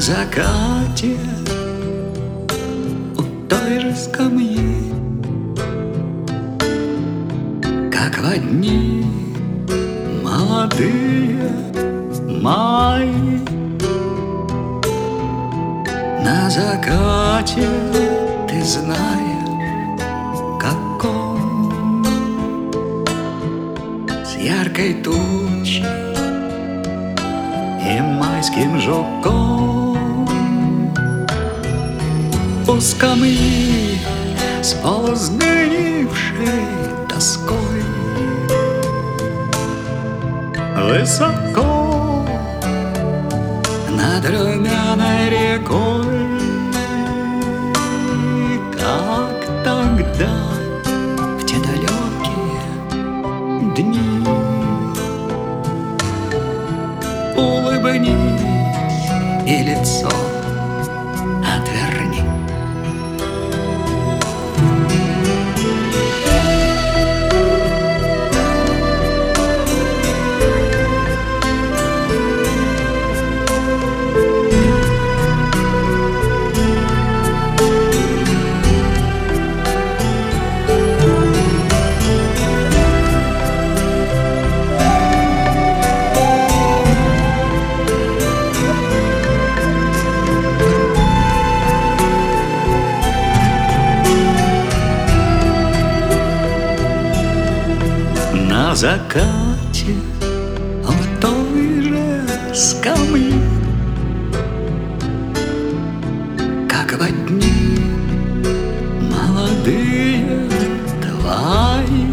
закате у той же скамьи, как во дни молодые мои. На закате ты знаешь, как он с яркой тучей и майским жуком у скамьи с полусгнившей тоской высоко над румяной рекой, как тогда в те далекие дни. Улыбнись и лицо отверни. На закате в той же скамьи, как во дни молодые твои.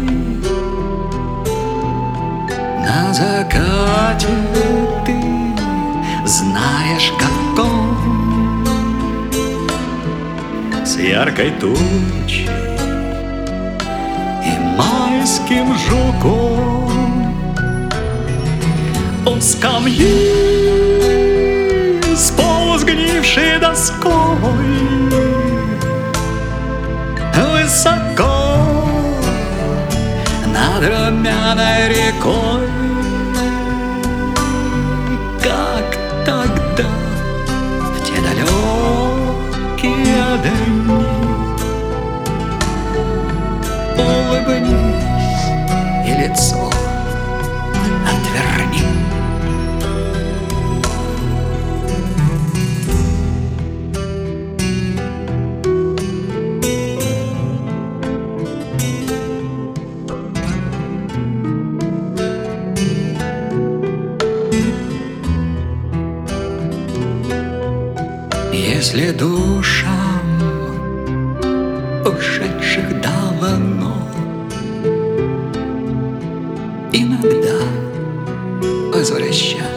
На закате ты знаешь, как он с яркой тучей и майским жуком у скамьи с полусгнившей доской высоко над румяной рекой, как тогда в те далекие дни. Улыбнись и лицо отверни. Если душам ушедших давно иногда возвращаться